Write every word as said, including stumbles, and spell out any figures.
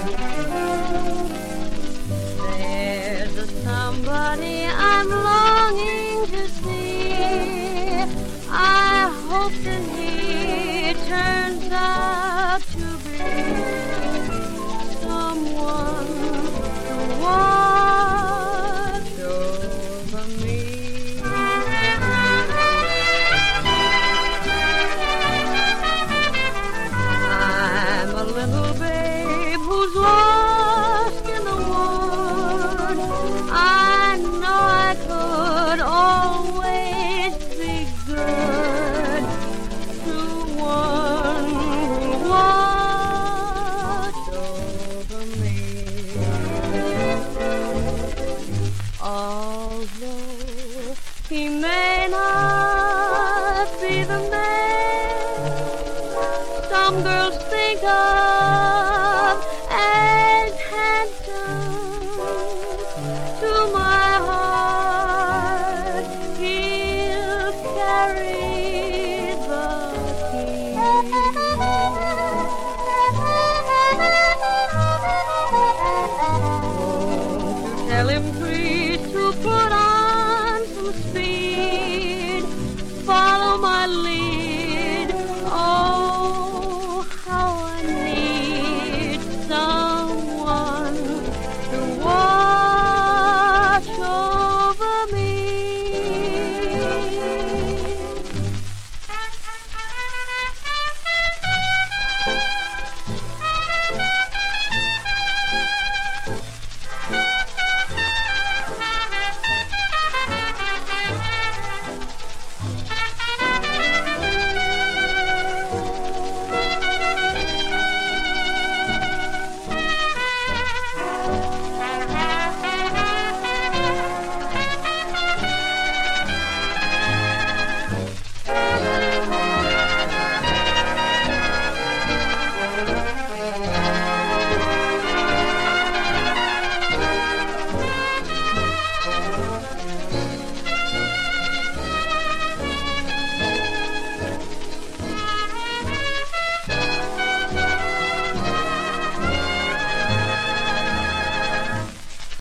There's a somebody I'm longing to see. I hope that he turns out to be someone to watch over me. I'm a little babe who's lost in the wood. I know I could always be good to one who'll watch over me. Although he may not be the man some girls think of as handsome, to my heart he'll carry the key. Won't you tell him